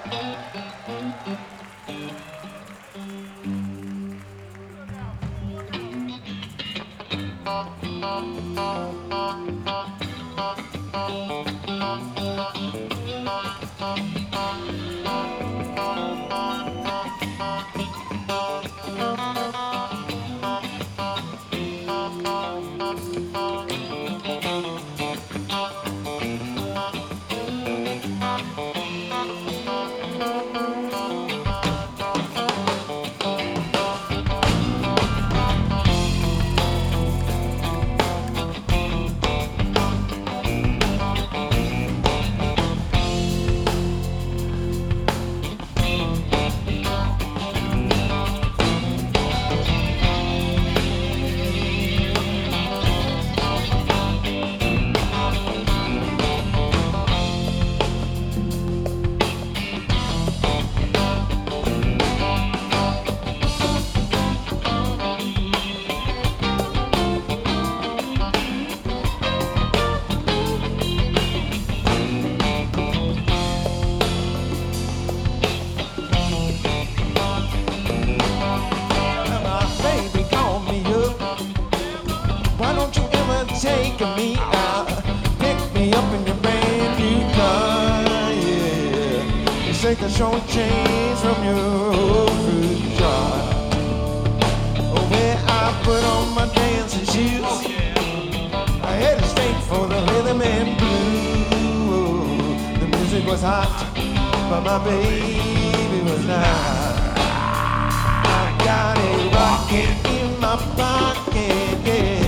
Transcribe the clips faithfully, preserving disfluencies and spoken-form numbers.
Take me out, pick me up in your brand new car, yeah. You shake the short change from your old fruit jar. Oh, where I put on my dancing shoes, I headed straight for the rhythm and blues. The music was hot, but my baby was not. I got a rocket in my pocket, yeah.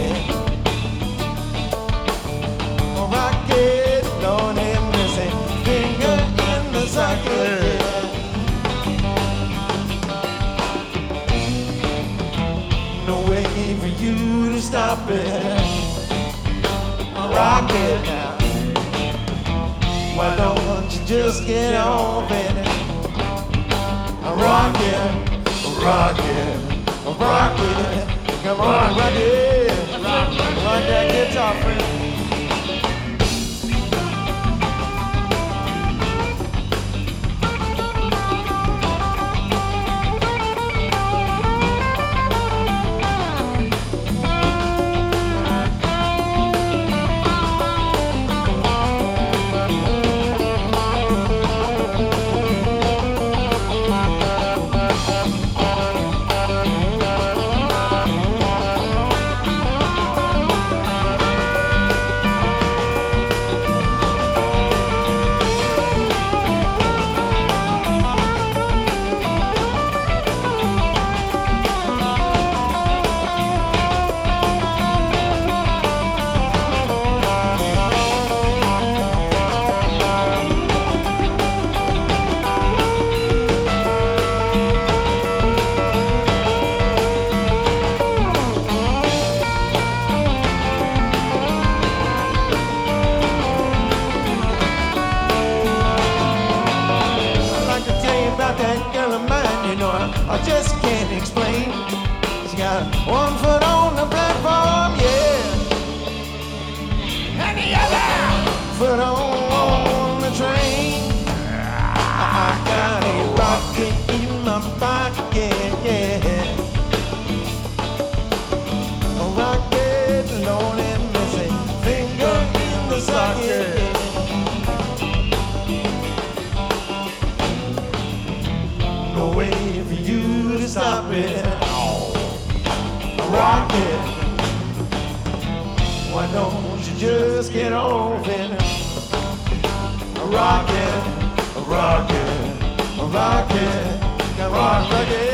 Rocket, Lord have mercy, finger in the socket. No way for you to stop it. Rocket now. Why don't you just get off in it? Rocket, rocket, rocket. Come on, rock it, rock that guitar, friend. I just can't explain. She got one foot on the platform, yeah, and the other foot on the train. I got a rocket in my pocket, yeah. A rocket, Lord have mercy, finger in the socket. No way for you to stop it. A rocket. Why don't you just get off in it? A rocket, a rocket, a rocket. Come on, rocket.